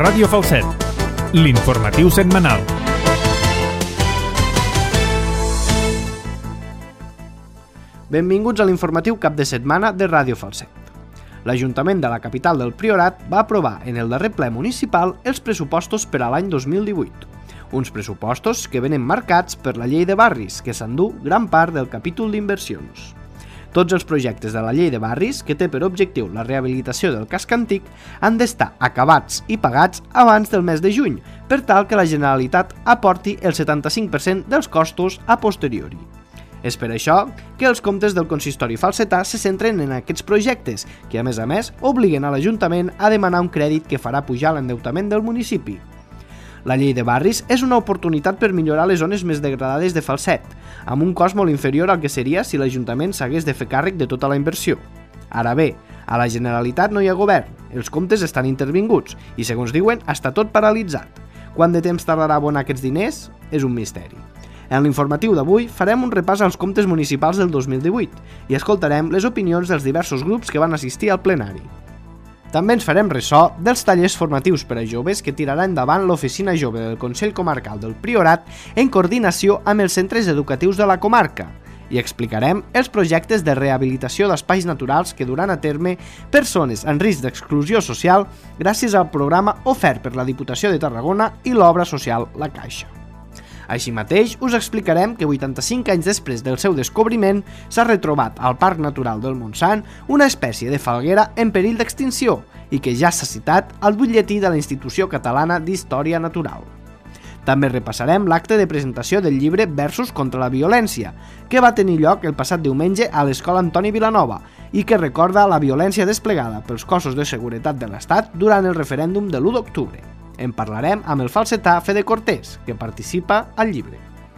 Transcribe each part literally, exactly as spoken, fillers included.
Ràdio Falset, l'informatiu setmanal. Benvinguts a l'informatiu cap de setmana de Ràdio Falset. L'Ajuntament de la capital del Priorat va aprovar en el darrer ple municipal els pressupostos per a l'any dos mil divuit. Uns pressupostos que venen marcats per la llei de barris, que s'endú gran part del capítol d'inversions. Tots els projectes de la llei de barris, que té per objectiu la rehabilitació del casc antic, han d'estar acabats i pagats abans del mes de juny, per tal que la Generalitat aporti el setanta-cinc per cent dels costos a posteriori. És per això que els comptes del consistori falsetà se centren en aquests projectes, que a més a més obliguen a l'Ajuntament a demanar un crèdit que farà pujar l'endeutament del municipi. La llei de barris és una oportunitat per millorar les zones més degradades de Falset, amb un cost molt inferior al que seria si l'Ajuntament s'hagués de fer càrrec de tota la inversió. Ara bé, a la Generalitat no hi ha govern, els comptes estan intervinguts i, segons diuen, està tot paralitzat. Quant de temps tardarà a abonar aquests diners és un misteri. En l'informatiu d'avui farem un repàs als comptes municipals del dos mil divuit i escoltarem les opinions dels diversos grups que van assistir al plenari. També ens farem ressò dels tallers formatius per a joves que tirarà endavant l'Oficina Jove del Consell Comarcal del Priorat en coordinació amb els centres educatius de la comarca i explicarem els projectes de rehabilitació d'espais naturals que duran a terme persones en risc d'exclusió social gràcies al programa ofert per la Diputació de Tarragona i l'obra social La Caixa. Així mateix, us explicarem que vuitanta-cinc anys després del seu descobriment s'ha retrobat al Parc Natural del Montsant una espècie de falguera en perill d'extinció i que ja s'ha citat al butlletí de la Institució Catalana d'Història Natural. També repassarem l'acte de presentació del llibre Versos contra la violència, que va tenir lloc el passat diumenge a l'Escola Antoni Vilanova i que recorda la violència desplegada pels cossos de seguretat de l'Estat durant el referèndum de l'u d'octubre. En parlarem amb el falsetà Fede Cortés, que participa al llibre.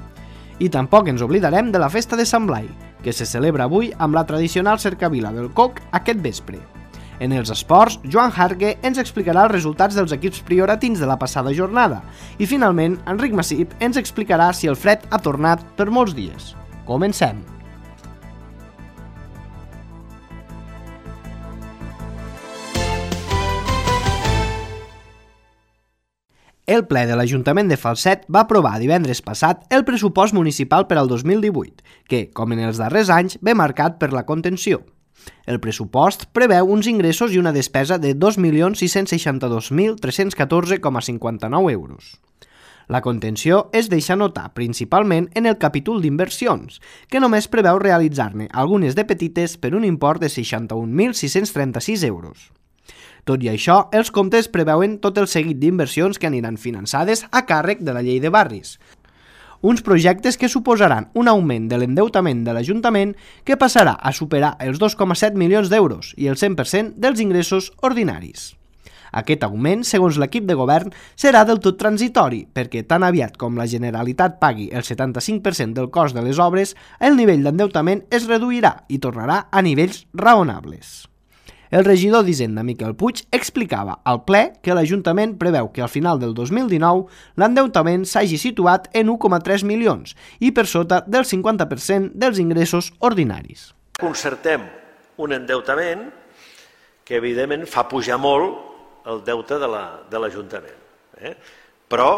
I tampoc ens oblidarem de la festa de Sant Blai, que se celebra avui amb la tradicional cercavila del Coc aquest vespre. En els esports, Joan Hargue ens explicarà els resultats dels equips prioratins de la passada jornada i finalment Enric Massip ens explicarà si el fred ha tornat per molts dies. Comencem! El ple de l'Ajuntament de Falset va aprovar divendres passat el pressupost municipal per al dos mil divuit, que, com en els darrers anys, ve marcat per la contenció. El pressupost preveu uns ingressos i una despesa de dos milions sis-cents seixanta-dos mil tres-cents catorze coma cinquanta-nou euros. La contenció es deixa notar principalment en el capítol d'inversions, que només preveu realitzar-ne algunes de petites per un import de seixanta-un mil sis-cents trenta-sis euros. Tot i això, els comptes preveuen tot el seguit d'inversions que aniran finançades a càrrec de la llei de barris. Uns projectes que suposaran un augment de l'endeutament de l'Ajuntament que passarà a superar els dos coma set milions d'euros i el cent per cent dels ingressos ordinaris. Aquest augment, segons l'equip de govern, serà del tot transitori, perquè tan aviat com la Generalitat pagui el setanta-cinc per cent del cost de les obres, el nivell d'endeutament es reduirà i tornarà a nivells raonables. El regidor d'Hisenda, Miquel Puig, explicava al ple que l'Ajuntament preveu que al final del dos mil dinou l'endeutament s'hagi situat en u coma tres milions i per sota del cinquanta per cent dels ingressos ordinaris. Concertem un endeutament que evidentment fa pujar molt el deute de l'Ajuntament. Eh? Però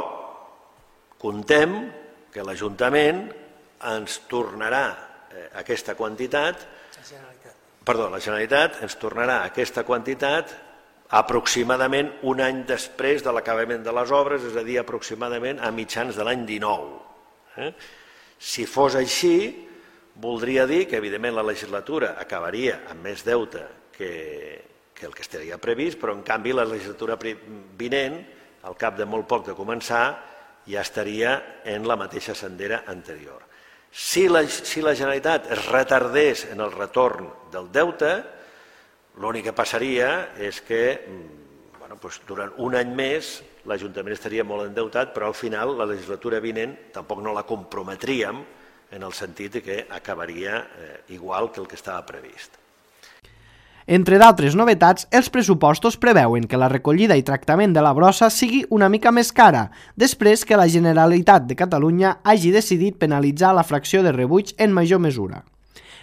contem que l'Ajuntament ens tornarà eh, aquesta quantitat Perdó, la Generalitat ens tornarà aquesta quantitat aproximadament un any després de l'acabament de les obres, és a dir, aproximadament a mitjans de l'any dinou. Eh? Si fos així, voldria dir que, evidentment, la legislatura acabaria amb més deute que, que el que estaria previst, però, en canvi, la legislatura vinent, al cap de molt poc de començar, ja estaria en la mateixa sendera anterior. Si la, si la Generalitat es retardés en el retorn del deute, l'únic que passaria és que bueno, doncs durant un any més l'Ajuntament estaria molt endeutat, però al final la legislatura vinent tampoc no la comprometríem en el sentit que acabaria eh, igual que el que estava previst. Entre d'altres novetats, els pressupostos preveuen que la recollida i tractament de la brossa sigui una mica més cara, després que la Generalitat de Catalunya hagi decidit penalitzar la fracció de rebuig en major mesura.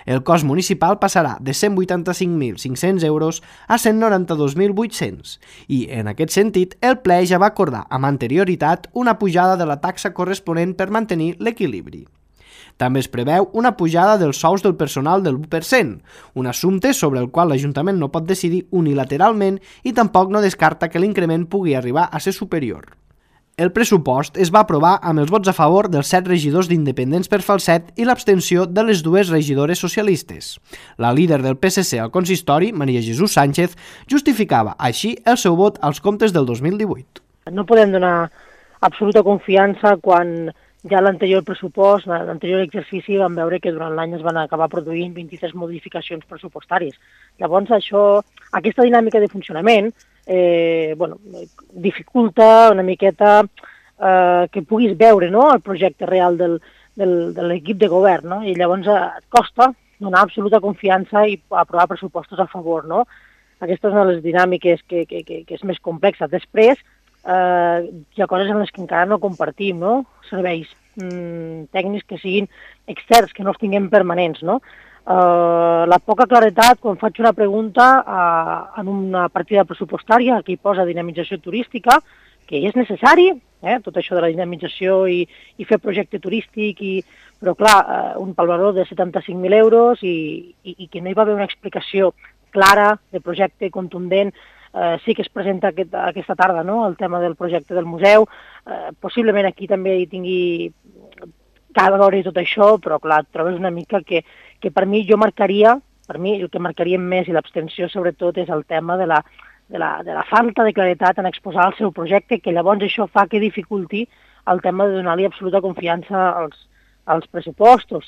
El cost municipal passarà de cent vuitanta-cinc mil cinc-cents euros a cent noranta-dos mil vuit-cents i, en aquest sentit, el ple ja va acordar amb anterioritat una pujada de la taxa corresponent per mantenir l'equilibri. També es preveu una pujada dels sous del personal del u per cent, un assumpte sobre el qual l'Ajuntament no pot decidir unilateralment i tampoc no descarta que l'increment pugui arribar a ser superior. El pressupost es va aprovar amb els vots a favor dels set regidors d'Independents per Falset i l'abstenció de les dues regidores socialistes. La líder del P S C al consistori, Maria Jesús Sánchez, justificava així el seu vot als comptes del dos mil divuit. No podem donar absoluta confiança quan ja l'anterior pressupost, l'anterior exercici, vam veure que durant l'any es van acabar produint vint-i-tres modificacions pressupostàries. Llavors, això, aquesta dinàmica de funcionament eh, bueno, dificulta una miqueta eh, que puguis veure, no?, el projecte real del, del, de l'equip de govern, no? I llavors eh, et costa donar absoluta confiança i aprovar pressupostos a favor, no? Aquesta és una de les dinàmiques que, que, que, que és més complexa. Després, Uh, hi ha coses en les que encara no compartim, no? Serveis mm, tècnics que siguin externs, que no els tinguem permanents, no? Uh, la poca claretat, quan faig una pregunta uh, en una partida pressupostària, aquí posa dinamització turística, que és necessari, eh? Tot això de la dinamització i, i fer projecte turístic, i, però clar, uh, un pel valor de setanta-cinc mil euros i, i, i que no hi va haver una explicació clara de projecte contundent. Uh, sí que es presenta aquest, aquesta tarda, no?, el tema del projecte del museu. Uh, possiblement aquí també hi tingui cada hora i tot això, però clar, et trobes una mica que, que per mi jo marcaria, per mi el que marcaria més i l'abstenció sobretot és el tema de la, de, la, de la falta de claretat en exposar el seu projecte, que llavors això fa que dificulti el tema de donar-li absoluta confiança als, als pressupostos.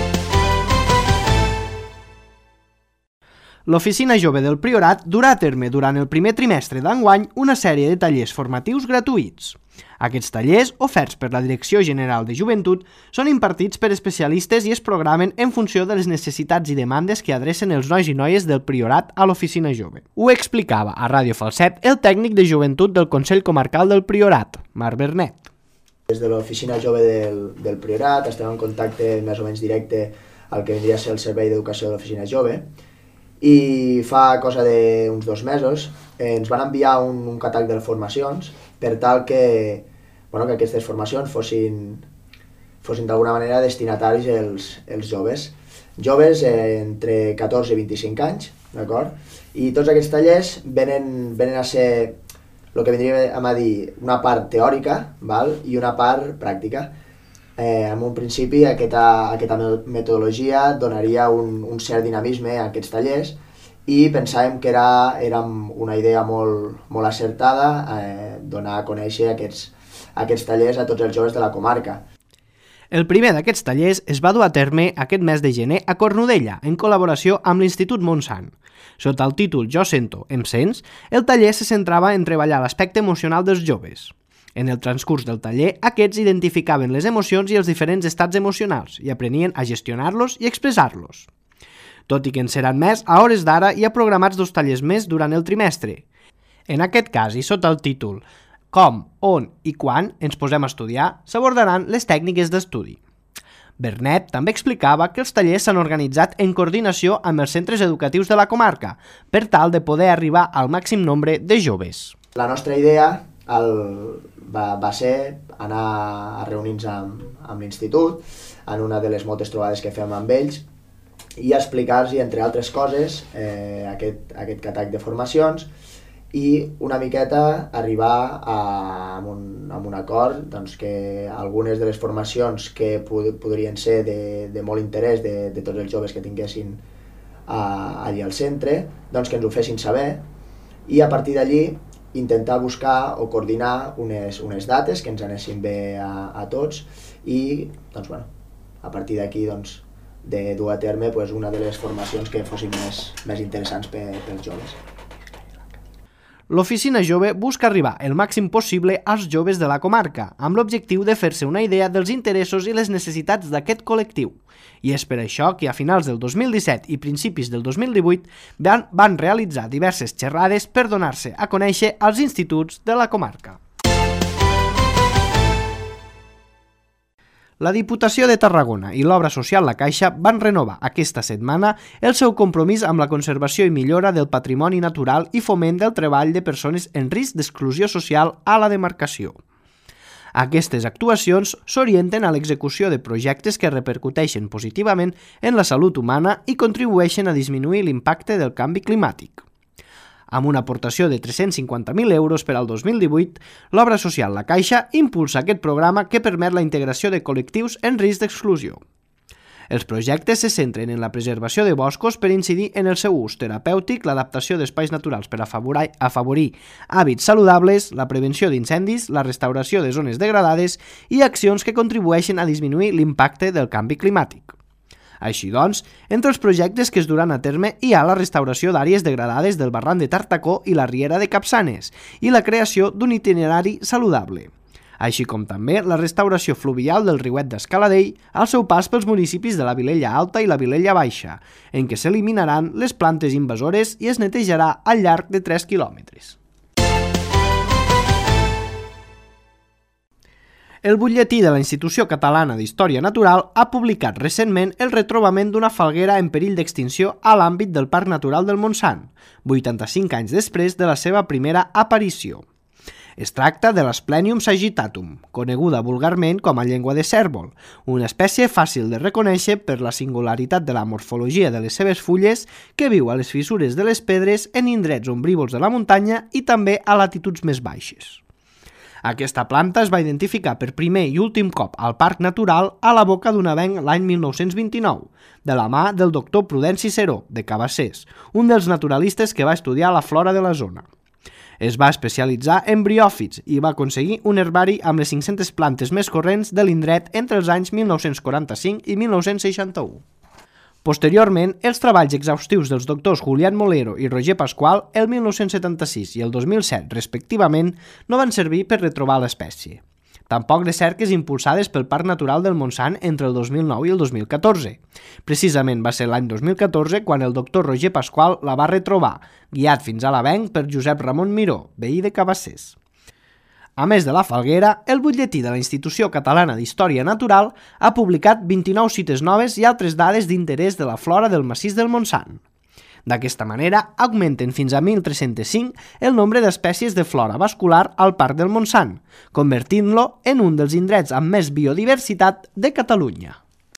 L'Oficina Jove del Priorat durà a terme durant el primer trimestre d'enguany una sèrie de tallers formatius gratuïts. Aquests tallers, oferts per la Direcció General de Joventut, són impartits per especialistes i es programen en funció de les necessitats i demandes que adrecen els nois i noies del Priorat a l'Oficina Jove. Ho explicava a Ràdio Falset el tècnic de joventut del Consell Comarcal del Priorat, Marc Bernet. Des de l'Oficina Jove del, del Priorat estem en contacte més o menys directe al que vindria a ser el Servei d'Educació de l'Oficina Jove, i fa cosa d'uns dos mesos eh, ens van enviar un, un catàleg de formacions per tal que, bueno, que aquestes formacions fossin, fossin d'alguna manera destinataris els, els joves. Joves eh, entre catorze i vint-i-cinc anys, d'acord? I tots aquests tallers venen, venen a ser el que vindria a dir una part teòrica, val? I una part pràctica. Eh, en un principi aquesta, aquesta metodologia donaria un, un cert dinamisme a aquests tallers i pensàvem que era, era una idea molt, molt acertada eh, donar a conèixer aquests, aquests tallers a tots els joves de la comarca. El primer d'aquests tallers es va dur a terme aquest mes de gener a Cornudella, en col·laboració amb l'Institut Montsant. Sota el títol Jo sento, em sents, el taller se centrava en treballar l'aspecte emocional dels joves. En el transcurs del taller, aquests identificaven les emocions i els diferents estats emocionals i aprenien a gestionar-los i expressar-los. Tot i que en seran més, a hores d'ara hi ha programats dos tallers més durant el trimestre. En aquest cas, i sota el títol Com, on i quan ens posem a estudiar, s'abordaran les tècniques d'estudi. Bernet també explicava que els tallers s'han organitzat en coordinació amb els centres educatius de la comarca, per tal de poder arribar al màxim nombre de joves. La nostra idea el, va, va ser anar a reunir-nos amb, amb l'institut, en una de les moltes trobades que fem amb ells, i explicar-los, entre altres coses, eh, aquest, aquest catàleg de formacions i una miqueta arribar a, a, un, a un acord doncs, que algunes de les formacions que pod podrien ser de, de molt interès de, de tots els joves que tinguessin a, allí al centre, doncs que ens ho fessin saber i a partir d'allí intentar buscar o coordinar unes, unes dates que ens anessin bé a, a tots i doncs, bueno, a partir d'aquí doncs, de dur a terme pues, una de les formacions que fossin més, més interessants per, pels joves. L'Oficina Jove busca arribar el màxim possible als joves de la comarca, amb l'objectiu de fer-se una idea dels interessos i les necessitats d'aquest col·lectiu. I és per això que a finals del dos mil disset i principis del dos mil divuit van, van realitzar diverses xerrades per donar-se a conèixer als instituts de la comarca. La Diputació de Tarragona i l'Obra Social La Caixa van renovar aquesta setmana el seu compromís amb la conservació i millora del patrimoni natural i foment del treball de persones en risc d'exclusió social a la demarcació. Aquestes actuacions s'orienten a l'execució de projectes que repercuteixen positivament en la salut humana i contribueixen a disminuir l'impacte del canvi climàtic. Amb una aportació de tres-cents cinquanta mil euros per al dos mil divuit, l'Obra Social La Caixa impulsa aquest programa que permet la integració de col·lectius en risc d'exclusió. Els projectes se centren en la preservació de boscos per incidir en el seu ús terapèutic, l'adaptació d'espais naturals per afavorir, afavorir hàbits saludables, la prevenció d'incendis, la restauració de zones degradades i accions que contribueixen a disminuir l'impacte del canvi climàtic. Així doncs, entre els projectes que es duran a terme hi ha la restauració d'àrees degradades del barranc de Tartacó i la riera de Capçanes i la creació d'un itinerari saludable, així com també la restauració fluvial del riuet d'Escaladell al seu pas pels municipis de la Vilella Alta i la Vilella Baixa, en què s'eliminaran les plantes invasores i es netejarà al llarg de tres quilòmetres. El butlletí de la Institució Catalana d'Història Natural ha publicat recentment el retrobament d'una falguera en perill d'extinció a l'àmbit del Parc Natural del Montsant, vuitanta-cinc anys després de la seva primera aparició. Es tracta de l'Asplenium sagittatum, coneguda vulgarment com a llengua de cérvol, una espècie fàcil de reconèixer per la singularitat de la morfologia de les seves fulles que viu a les fissures de les pedres en indrets ombrívols de la muntanya i també a latituds més baixes. Aquesta planta es va identificar per primer i últim cop al Parc Natural a la Boca d'un avenc l'any mil nou-cents vint-i-nou, de la mà del doctor Prudenci Seró, de Cabassers, un dels naturalistes que va estudiar la flora de la zona. Es va especialitzar en briòfits i va aconseguir un herbari amb les cinc-centes plantes més corrents de l'indret entre els anys mil nou-cents quaranta-cinc i mil nou-cents seixanta-u. Posteriorment, els treballs exhaustius dels doctors Julián Molero i Roger Pasqual el mil nou-cents setanta-sis i el dos mil set, respectivament, no van servir per retrobar l'espècie. Tampoc les cerques impulsades pel Parc Natural del Montsant entre el dos mil nou i el dos mil catorze. Precisament va ser l'any dos mil catorze quan el doctor Roger Pasqual la va retrobar, guiat fins a l'avenc per Josep Ramon Miró, veí de Cabassers. A més de la falguera, el butlletí de la Institució Catalana d'Història Natural ha publicat vint-i-nou cites noves i altres dades d'interès de la flora del massís del Montsant. D'aquesta manera, augmenten fins a mil tres-cents cinc el nombre d'espècies de flora vascular al Parc del Montsant, convertint-lo en un dels indrets amb més biodiversitat de Catalunya.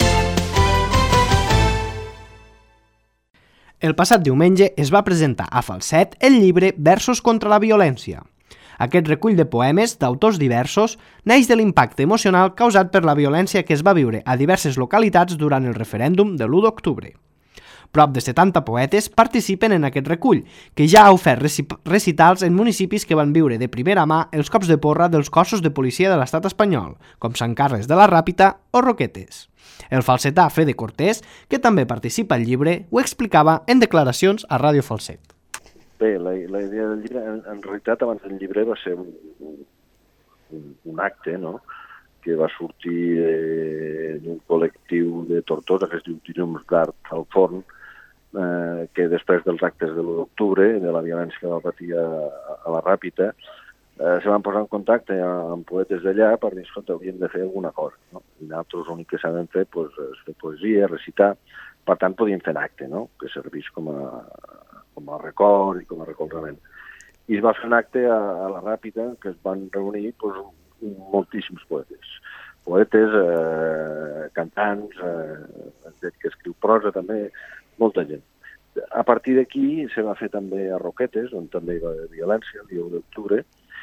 El passat diumenge es va presentar a Falset el llibre Versos contra la violència. Aquest recull de poemes d'autors diversos neix de l'impacte emocional causat per la violència que es va viure a diverses localitats durant el referèndum de l'u d'octubre. Prop de setanta poetes participen en aquest recull, que ja ha ofert recitals en municipis que van viure de primera mà els cops de porra dels cossos de policia de l'estat espanyol, com Sant Carles de la Ràpita o Roquetes. El falsetà Fede Cortés, que també participa al llibre, ho explicava en declaracions a Ràdio Falset. Bé, la, la idea del llibre, en, en realitat, abans del llibre va ser un, un, un acte, no?, que va sortir eh, d'un col·lectiu de Tortosa, que es diu Tirums d'Art al Forn, eh, que després dels actes de l'u d'octubre, de la violència que va patir a, a la Ràpita, eh, se van posar en contacte amb poetes d'allà per dir, escolta, hauríem de fer alguna cosa, no? I nosaltres l'únic que sabem fer pues, és fer poesia, recitar, per tant podíem fer un acte, no?, que serveix com a com a record i com a recolzament. I es va fer un acte a, a la Ràpita que es van reunir pues, moltíssims poetes. Poetes, eh, cantants, eh, gent que escriu prosa també, molta gent. A partir d'aquí se va fer també a Roquetes, on també hi va haver violència, el dia u d'octubre,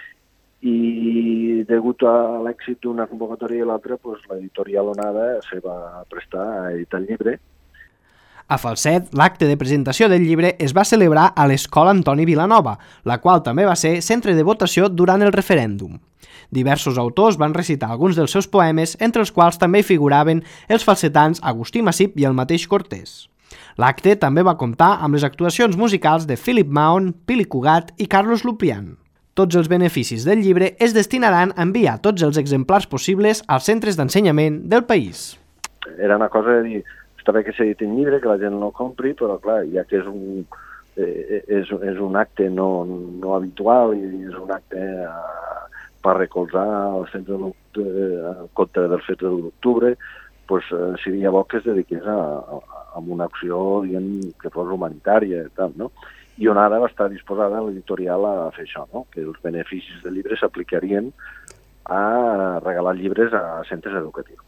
i degut a l'èxit d'una convocatòria i l'altra, pues, l'editorial Onada se va prestar a editar el llibre. A Falset, l'acte de presentació del llibre es va celebrar a l'Escola Antoni Vilanova, la qual també va ser centre de votació durant el referèndum. Diversos autors van recitar alguns dels seus poemes, entre els quals també hi figuraven els falsetans Agustí Massip i el mateix Cortés. L'acte també va comptar amb les actuacions musicals de Philip Mahon, Pili Cugat i Carlos Luprian. Tots els beneficis del llibre es destinaran a enviar tots els exemplars possibles als centres d'ensenyament del país. Era una cosa de dir, està bé que s'editi un llibre, que la gent no compri, però clar, ja que és un, eh, és, és un acte no, no habitual i és un acte eh, per recolzar el centre en compte del setze d'octubre, pues, eh, seria bo que es dediqués a, a, a una acció, diguem, que fos humanitària i tal, no? I on ara va estar disposada l'editorial a fer això, no? Que els beneficis del llibre s'aplicarien a regalar llibres a centres educatius.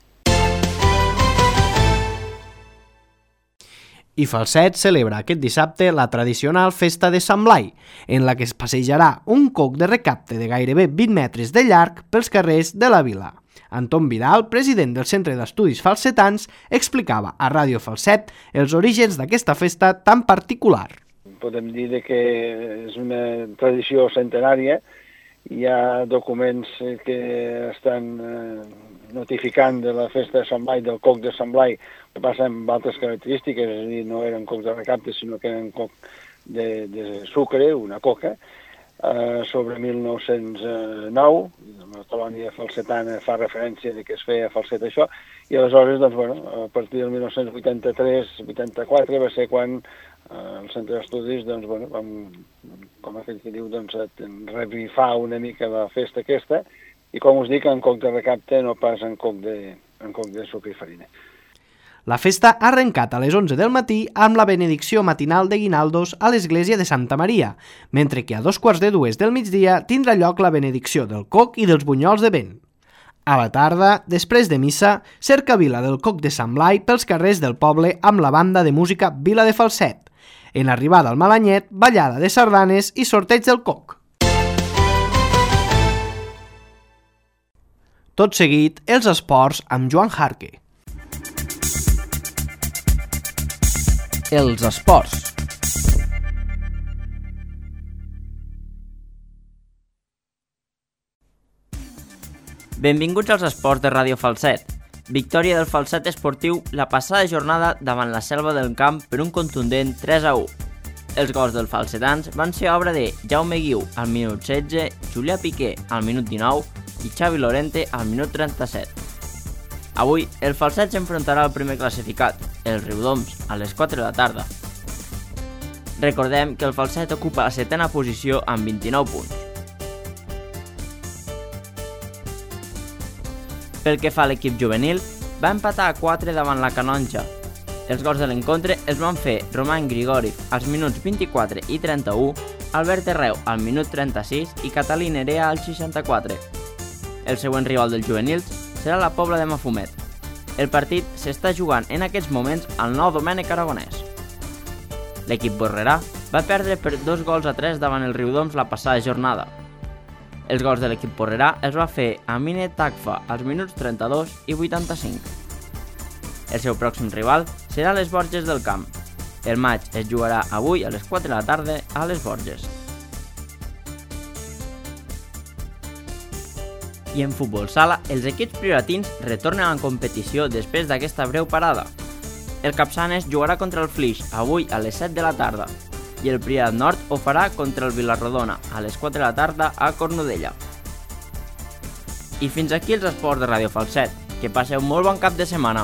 I Falset celebra aquest dissabte la tradicional festa de Sant Blai, en la que es passejarà un coc de recapte de gairebé vint metres de llarg pels carrers de la vila. Anton Vidal, president del Centre d'Estudis Falsetans, explicava a Ràdio Falset els orígens d'aquesta festa tan particular. Podem dir que és una tradició centenària. Hi ha documents que estan notificant de la festa de Sant Blai, del coc de Sant Blai, que passa amb altres característiques, és a dir, no eren cocs de recapte, sinó que eren coc de, de sucre, una coca, eh, sobre mil nou-cents nou, la colònia falsetana fa referència de que es feia falset això, i aleshores, doncs, bueno, a partir del mil nou-cents vuitanta-tres vuitanta-quatre va ser quan eh, el Centre d'Estudis, doncs, bueno, vam, com aquell que diu, doncs, revifar una mica la festa aquesta, i com us dic, en coc de recapte, no pas en coc de, en coc de sucre i farina. La festa ha arrencat a les onze del matí amb la benedicció matinal de Guinaldos a l'església de Santa Maria, mentre que a dos quarts de dues del migdia tindrà lloc la benedicció del coc i dels bunyols de vent. A la tarda, després de missa, cercavila del coc de Sant Blai pels carrers del poble amb la banda de música Vila de Falset. En arribada al Malanyet, ballada de sardanes i sorteig del coc. Tot seguit, els esports amb Joan Jarque. Els esports. Benvinguts als esports de Ràdio Falset. Victòria del Falset esportiu la passada jornada davant la Selva del Camp per un contundent tres a u. Els gols dels falsetans van ser obra de Jaume Guiu al minut setze, Julià Piqué al minut dinou i Xavi Lorente al minut trenta-set. Avui, el Falset s'enfrontarà al primer classificat, el Riudoms, a les quatre de la tarda. Recordem que el Falset ocupa la setena posició amb vint-i-nou punts. Pel que fa a l'equip juvenil, va empatar a quatre davant la Canonja. Els gols de l'encontre els van fer Roman Grigori als minuts vint-i-quatre i trenta-u, Albert Herreu al minut trenta-sis i Catalí Nerea al seixanta-quatre. El següent rival dels juvenils serà la Pobla de Mafumet. El partit s'està jugant en aquests moments al nou Domènec Aragonès. L'equip borrerà va perdre per dos gols a tres davant el Riudoms la passada jornada. Els gols de l'equip borrerà els va fer Amine Takfa als minuts trenta-dos i vuitanta-cinc. El seu pròxim rival serà les Borges del Camp. El matx es jugarà avui a les quatre de la tarda a les Borges. I en futbol sala, els equips prioratins retornen a la competició després d'aquesta breu parada. El Capçanes jugarà contra el Flix avui a les set de la tarda i el Priorat Nord ho farà contra el Vilarrodona a les quatre de la tarda a Cornudella. I fins aquí els esports de Ràdio Falset. Que passeu un molt bon cap de setmana.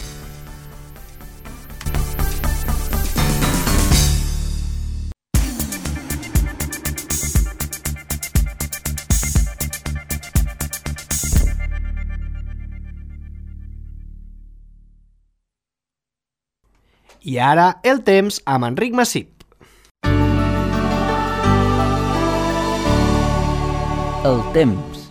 I ara, el temps amb Enric Massip. El temps.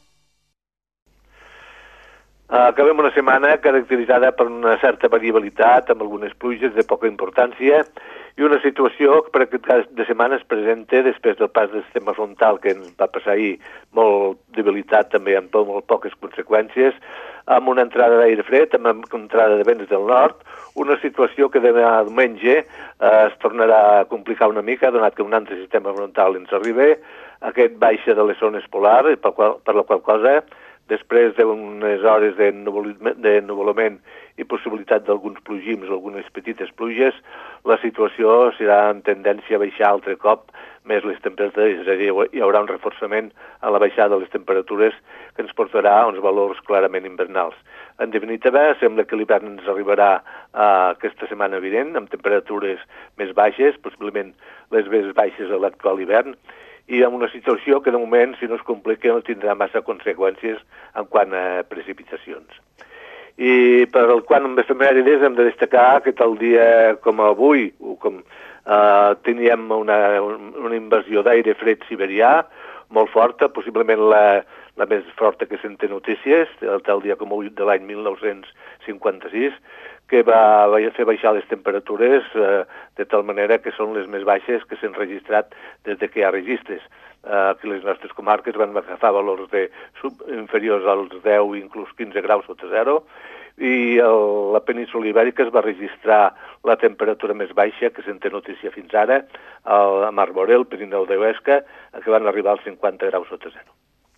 Acabem una setmana caracteritzada per una certa variabilitat, amb algunes pluges de poca importància, i una situació que per aquest cas de setmana es presenta després del pas del sistema frontal que ens va passar ahir, molt debilitat també amb molt poques conseqüències, amb una entrada d'aire fred, amb una entrada de vents del nord, una situació que demà diumenge eh, es tornarà a complicar una mica, donat que un altre sistema frontal ens arriba, aquest baixa de les zones polars, per, qual, per la qual cosa, després d'unes hores de nuvolament, de nuvolament i possibilitat d'alguns plogims o algunes petites pluges, la situació serà en tendència a baixar altre cop més les temperatures, és a dir, hi haurà un reforçament a la baixada de les temperatures que ens portarà a uns valors clarament invernals. En definitiva, sembla que l'hivern ens arribarà uh, aquesta setmana vinent, amb temperatures més baixes, possiblement les més baixes de l'actual hivern, i en una situació que de moment, si no es complica, no tindrà massa conseqüències en quant a precipitacions. I per el quant amb efemèrides hem de destacar que tal dia com avui, com eh, teníem una, una invasió d'aire fred siberià molt forta, possiblement la, la més forta que se'n té notícies, tal dia com avui de l'any mil nou-cents cinquanta-sis, que va fer baixar les temperatures eh, de tal manera que són les més baixes que s'han registrat des de que hi ha registres. Eh, que les nostres comarques van agafar valors de sub, inferiors als deu, inclús quinze graus sota zero, i el, la península ibèrica es va registrar la temperatura més baixa que se'n té notícia fins ara, a Mar Morell, Pirineu de Huesca, que van arribar als cinquanta graus sota zero.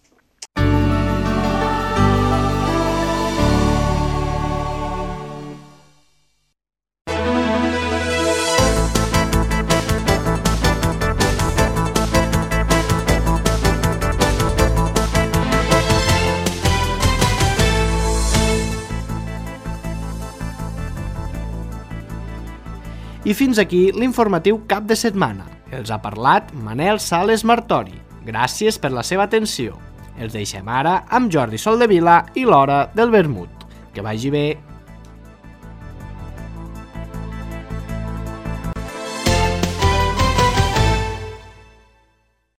I fins aquí l'informatiu cap de setmana. Els ha parlat Manel Sales Martori. Gràcies per la seva atenció. Els deixem ara amb Jordi Soldevila i l'Hora del Vermut. Que vagi bé.